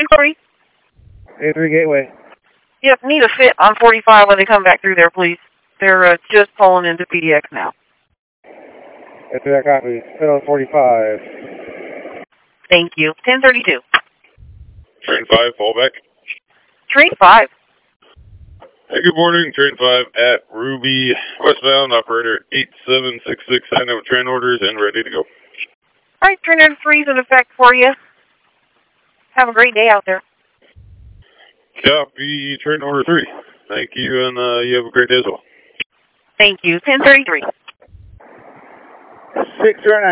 Inquiry. A3 Gateway. Yep, need a fit on 45 when they come back through there, please. They're just pulling into PDX now. A3, that copy. Fit on 45. Thank you. 1032. Train 5, fallback. Train 5. Hey, good morning. Train 5 at Ruby, westbound, operator 8766. I know train orders and ready to go. All right, train order 3 is in effect for you. Have a great day out there. Copy, train order 3. Thank you, and you have a great day as well. Thank you. 1033. 609.